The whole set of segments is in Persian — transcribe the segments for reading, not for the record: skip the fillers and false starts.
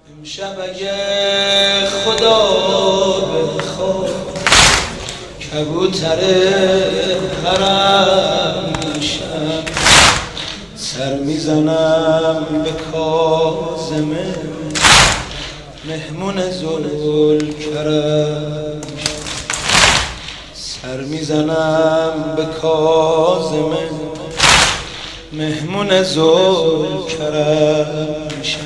امشب اگه خدا بخواد کبوتر حرم میشم، سر میزنم به کاظمه مهمون ذوالکرم، سر میزنم به کاظمه مهمون ذوالکرم میشم.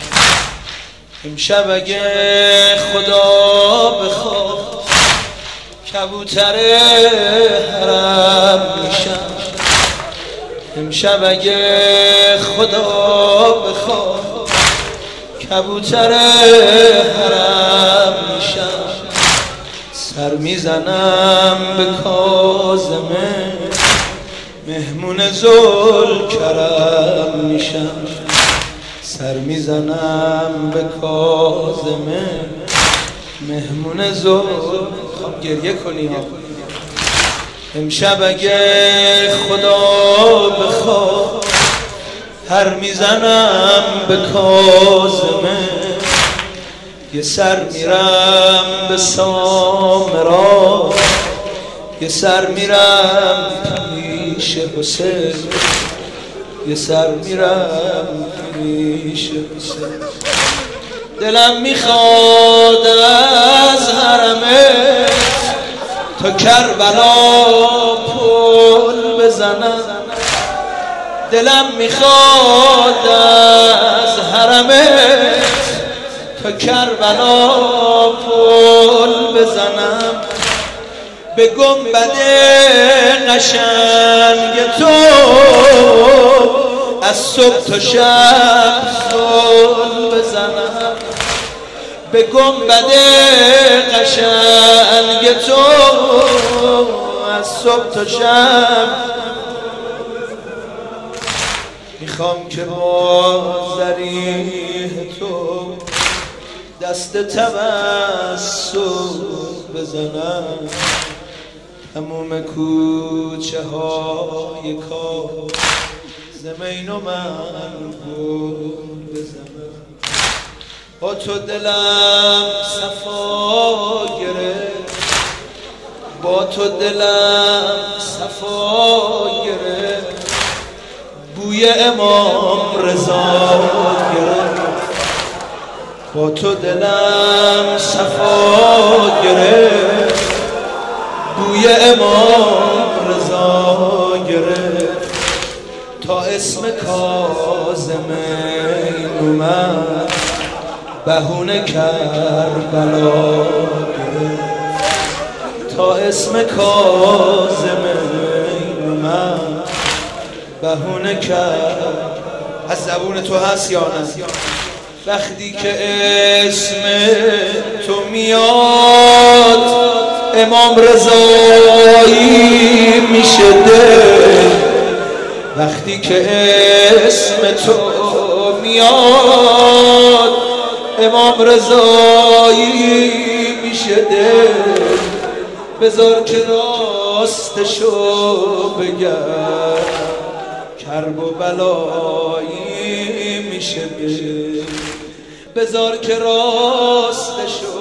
امشب اگه خدا بخواد کبوتر حرم میشم، امشب اگه خدا بخواد کبوتر حرم میشم، سر میزنم به کاظمه مهمون ذوالکرم میشم، سر میزنم به کاظمه مهمون ذوالکرم. خب گریه کنی ها. امشب اگه خدا بخواد هر میزنم به کاظمه، یه سر میرم به سامرا، یه سر میرم پیش حسین، یه سر میرم پیش حسین. دلم میخواد از حرمت تا کربلا پل بزنم، دلم میخواد از حرمت تا کربلا پل بزنم، به گنبد قشنگ تو از صبح تا شب زل بزنم، به گنبد قشنگ تو از صبح تا شب. میخوام که با ضریح تو دست تبسم بزنم، تموم کوچه های کاظمین و من گل بزنم. با تو دلم صفا گرفت، با تو دلم صفا گرفت، بوی امام رضا گرفت، با تو دلم صفا گرفت، بوی امام رضا گرفت، تا اسم کاظمین اومد بهونه کربلا گرفت، تا اسم کاظمین اومد بهونه کرد. از زبون تو هست یا نه؟ وقتی که اسم تو میاد امام رضایی میشه دل، وقتی که اسم تو میاد امام رضایی میشه دل. بذار که راستشو بگم کرب و بلایی میشه دل، بذار که راستشو